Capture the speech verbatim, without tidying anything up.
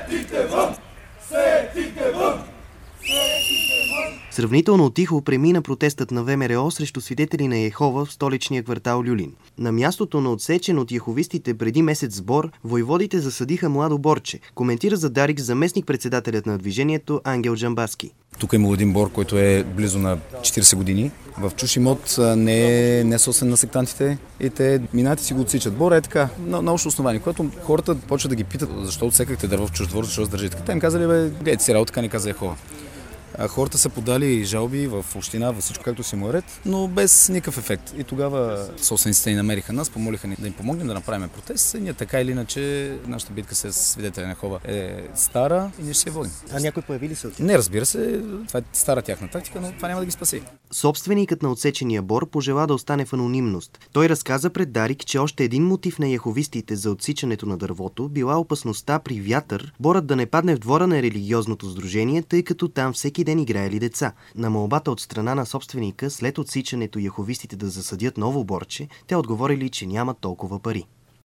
Сравнително тихо премина протестът на ВМРО срещу свидетели на Йехова в столичния квартал Люлин. На мястото на отсечен от яховистите преди месец сбор, войводите засадиха младо борче, коментира за Дарик заместник-председателят на движението Ангел Джамбазки. Тук има един бор, който е близо на четирийсет години. В чуж имот не е, не е собствен на сектантите и те минат и си го отсичат. Бора е така, на научно основание. Когато хората почват да ги питат защо отсекахте дърво в чужд двор, защо задържите така, те им казали, бе, гледайте си работа, така ни каза Йехова. Хората са подали жалби в община, във всичко както си му е ред, но без никакъв ефект. И тогава собствениците ни намериха нас, помолиха ни да им помогнем да направим протест. И ние така или иначе, нашата битка с свидетели на Йехова е стара и ние ще се я водим. А някой появи ли се? Не, разбира се, това е стара тяхна тактика, но това няма да ги спаси. Собственикът на отсечения бор пожела да остане в анонимност. Той разказа пред Дарик, че още един мотив на яховистите за отсичането на дървото била опасността при вятър борът да не падне в двора на религиозното сдружение, тъй като там всеки ден играели деца. На молбата от страна на собственика след отсичането яховистите да засадят ново борче, те отговорили, че нямат толкова пари.